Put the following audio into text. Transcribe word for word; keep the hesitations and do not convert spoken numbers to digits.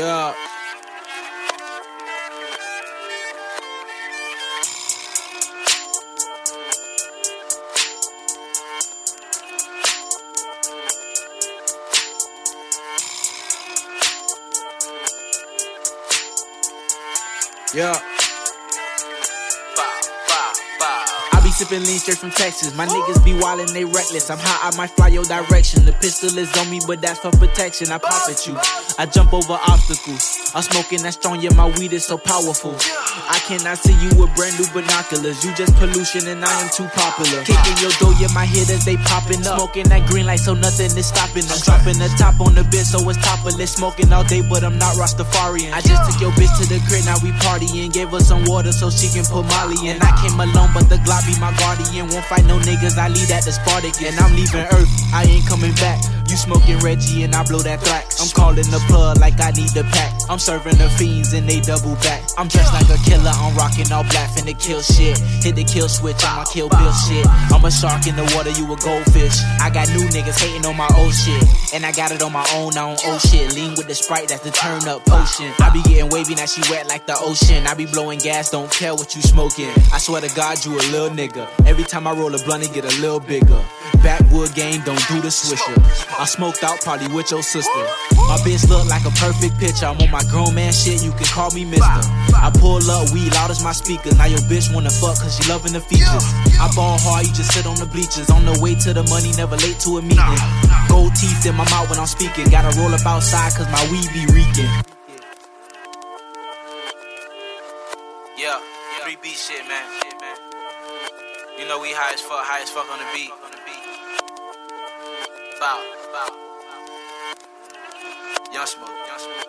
Yeah. Yeah. I be sippin' lean straight from Texas. My niggas be wildin', they reckless. I'm hot, I might fly your direction. The pistol is on me, but that's for protection. I pop at you, I jump over obstacles. I'm smoking that strong, yeah, my weed is so powerful. I cannot see you with brand new binoculars. You just pollution and I am too popular. Kicking your door, yeah, my hitters, they popping up. Smoking that green light, so nothing is stopping us. Dropping the top on the bitch, so it's topless. Smoking all day, but I'm not Rastafarian. I just took your bitch to the crib, now we partying. Gave her some water so she can put Molly in. I came alone, but the Glock be my guardian. Won't fight no niggas, I lead at the Spartacus. And I'm leaving Earth, I ain't coming back. You smoking Reggie and I blow that thrax. I'm calling the plug like I need the pack. I'm serving the fiends and they double back. I'm dressed like a killer, I'm rocking all black, finna kill shit. Hit the kill switch, I'm a Kill Bill shit. I'm a shark in the water, you a goldfish. I got new niggas hating on my old shit, and I got it on my own, I don't owe shit. Lean with the Sprite, that's the turn up potion. I be getting wavy, now she wet like the ocean. I be blowing gas, don't care what you smoking. I swear to God, you a little nigga. Every time I roll a blunt, it get a little bigger. Backwood game, don't do the swisher. I smoked out, probably with your sister. My bitch look like a perfect picture. I'm on my grown man shit, you can call me mister. I pull up, weed loud as my speakers. Now your bitch wanna fuck cause she loving the features. I ball hard, you just sit on the bleachers. On the way to the money, never late to a meeting. Gold teeth in my mouth when I'm speaking. Gotta roll up outside cause my weed be reeking. Yeah, three beat shit, man. You know we high as fuck, high as fuck on the beat. Bow, bow. Young Smoke, Young Smoke.